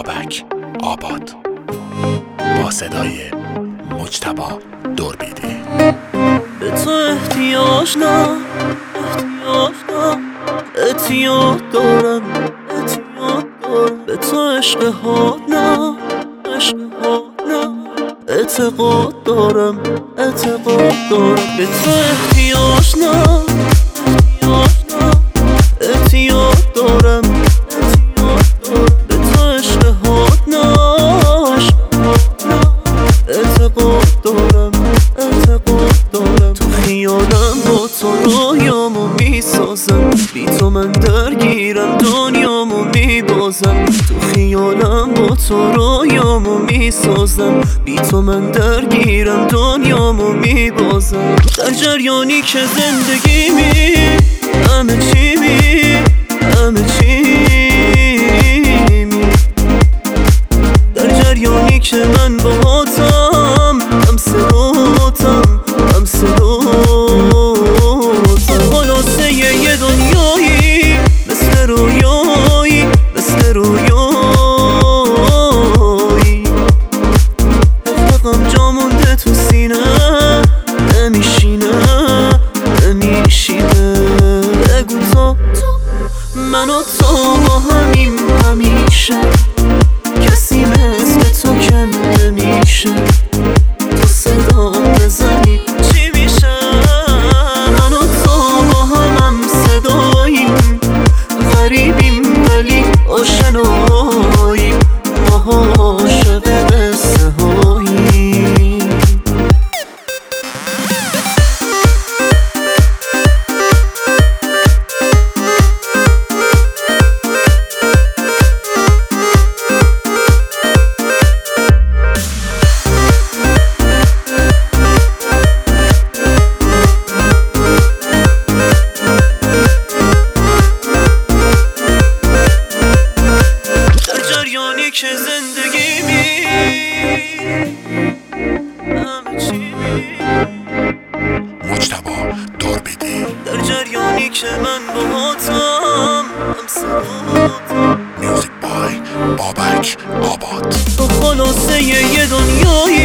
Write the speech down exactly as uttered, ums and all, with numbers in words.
بابک آباد با صدای مجتبی دوربیدی. به تو احتیاج نه احتیاج نه احتیاج دارم احتیاج دارم به تو عشق ها نه عشق ها نه اعتقاد دارم اعتقاد دارم به تو احتیاج نه احتیاج نه احتیاج دارم احتیاج دارم به تو عشق ها نه عشق ها نه اعتقاد دارم اعتقاد دارم تو خیالم با تو رویامو میسازم بی تو من درگیرم دنیامو میبازم تو خیالم با تو رویامو میسازم بی تو من درگیرم دنیامو میبازم در جریانی که زندگی می همه چی می همه چی می در جریانی که من باهاتم هم صداتم هم صداتم خلاصه یه دنیایی مثل رویایی مثل رویایی اتفاقم جا مونده تو سینه نمیشینه نمیشینه بگو تو من و تو با همیم همیشه کسی مثل تو کم نمیشه تو صدا بزنی چی میشه من و تو با همم صداییم غریبیم ولی آشناییم ما عاشق قصه هاییم که زندگی می همه چی می مجتبی دوربیدی در جریانی که من باهاتم هم صداتم میوزیک بای بابک آباد تو خلاصه یه دنیایی